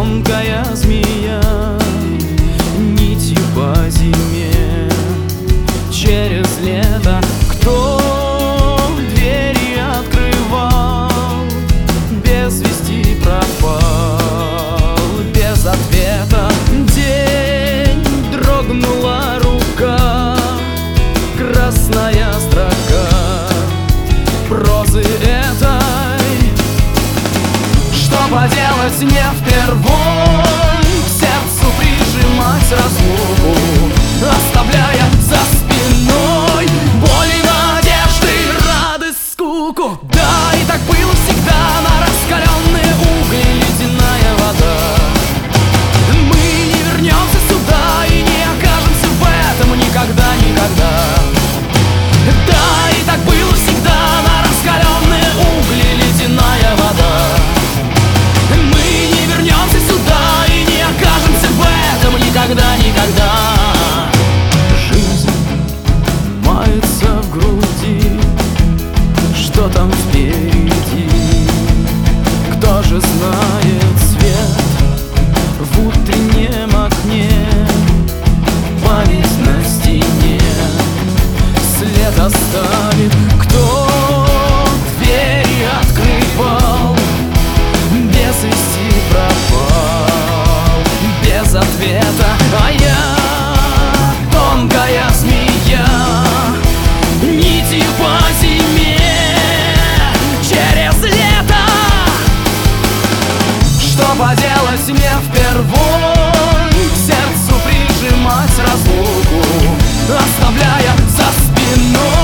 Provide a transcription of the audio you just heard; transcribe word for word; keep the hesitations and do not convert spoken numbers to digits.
тонкая змея, нитью по зиме через лето. Кто двери открывал, без вести пропал, без ответа. День дрогнула рука, красная строка прозы этой. Что поделать, не впервой к сердцу прижимать разлуку, оставляя за спиной боль и надежды, радость, скуку. Да, и так было всегда, на раскаленные угли ледяная вода. Мы не вернемся сюда и не окажемся в этом никогда, никогда. Да, и так было всегда, на раскаленные угли ледяная вода. Мы не вернемся сюда и не окажемся в этом никогда, никогда. Жизнь мается в груди, что там впереди? Кто же знает свет в утреннем окне? Память на стене след оставит. Кто двери открывал, без вести пропал, без ответа. А я тонкая змея, нитью по зиме через лето. Что поделать, мне впервой к сердцу прижимать разлуку, оставляя за спиной